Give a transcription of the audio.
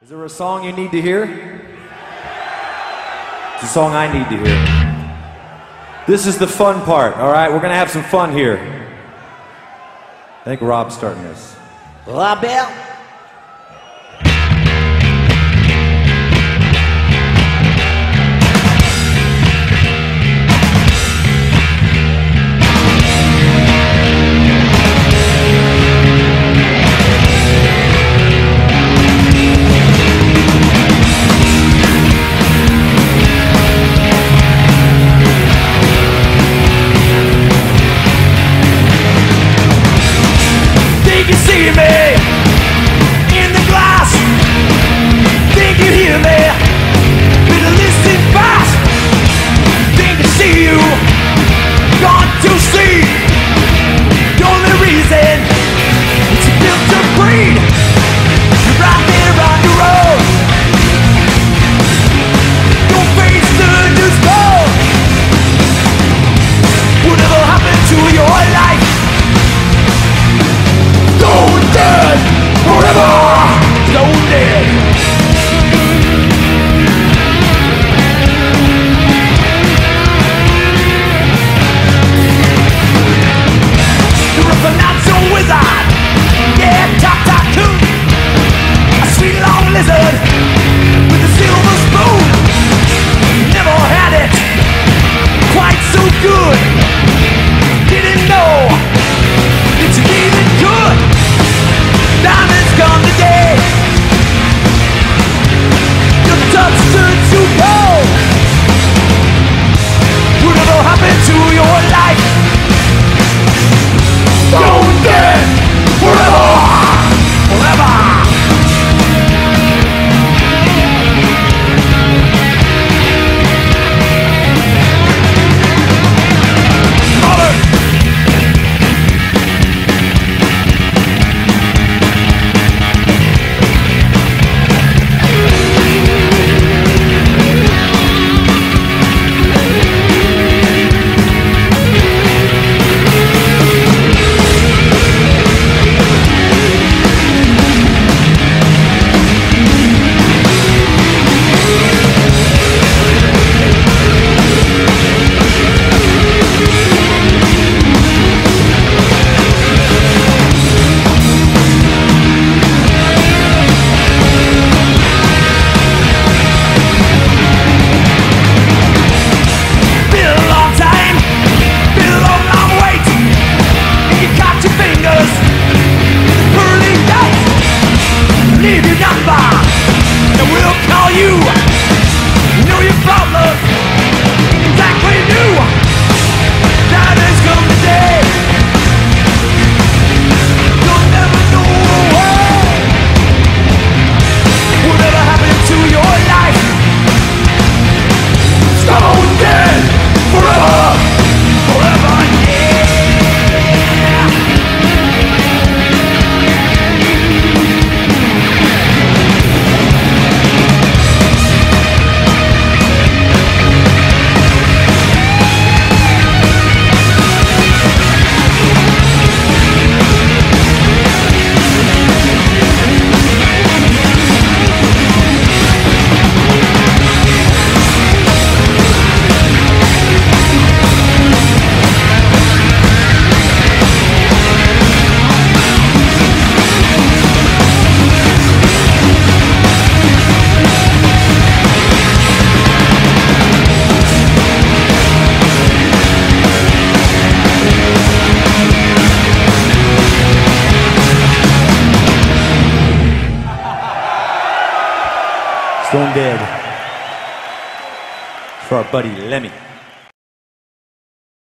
Is there a song you need to hear? It's a song I need to hear. This is the fun part, all right? We're going to have some fun here. I think Rob's starting this. La Belle. Think you see me in the glass? Think you hear me? Better listen fast. Think you see you? Gone to sleep. The only reason it's built to breed. You're right there on your own. Don't face the news cold. Whatever happened to your life? Stone dead forever. Stone dead. You're a financial wizard. Yeah, top tycoon. A sweet long lizard with a silver spoon. Never had it quite so good. Didn't know it's even good. Diamonds come today. Your touch turns to gold. Whatever happened to your life? Stone dead forever. Forever. Stone Dead. For our buddy Lemmy.